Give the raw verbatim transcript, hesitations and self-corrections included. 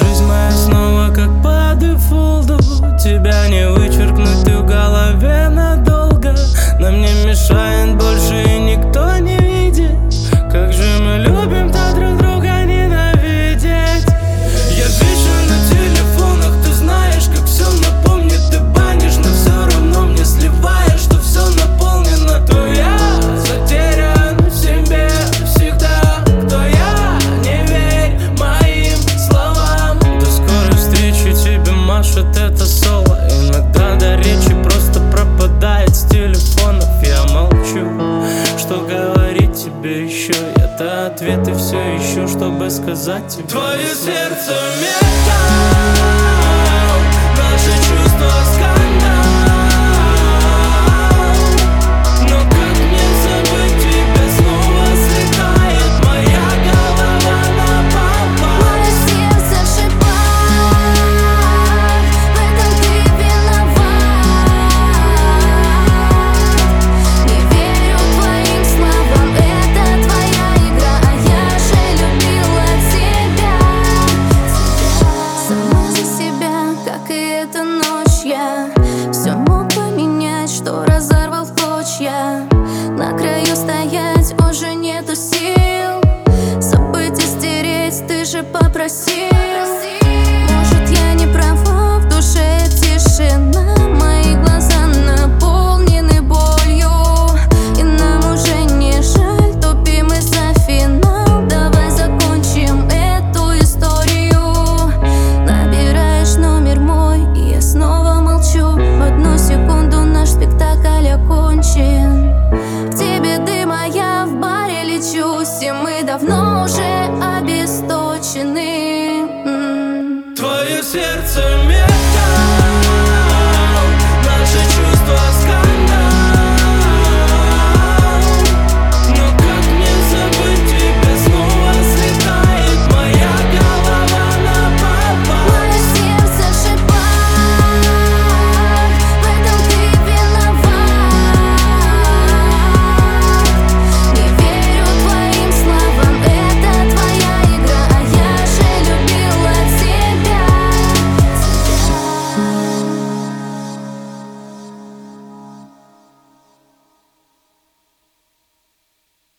Жизнь моя снова как по дефолту. Тебя не вычеркнуть в голове надолго. Нам не мешает больше и никто не видит. Как же мы любим-то друг друга ненавидеть. Я вижу на телефонах, ты знаешь, как все напомнит. Ты банишь, но все равно мне сливаешь, что все наполнено. То я затерян в себе всегда. Кто я, не верь моим словам. До скорой встречи тебе машет это соло. Иногда до речи просто пропадает с телефонов. Я молчу, что говорить тебе еще. Я-то ответы все ищу, чтобы сказать тебе. Твое сердце металл, наши чувства скандал. Но как мне забыть тебя, снова слетает моя голова на пол. Мое сердце в шипах, в этом ты виноват. Не верю твоим словам, это твоя игра, а я же любила тебя. Сама за себя, как и эта ночь, я все мог поменять, что разорвал в клочья. На краю стоять уже нету сил, забыть и стереть ты же попросил. Может, я не права, в душе тишина, мои глаза наполнены болью, и нам уже не жаль, тупим мы за финал. Давай закончим эту историю. Набираешь номер мой, и я снова молчу. В одну секунду наш спектакль окончен. К тебе дым, а я в баре лечусь, и мы давно уже обесточены. М. Твое сердце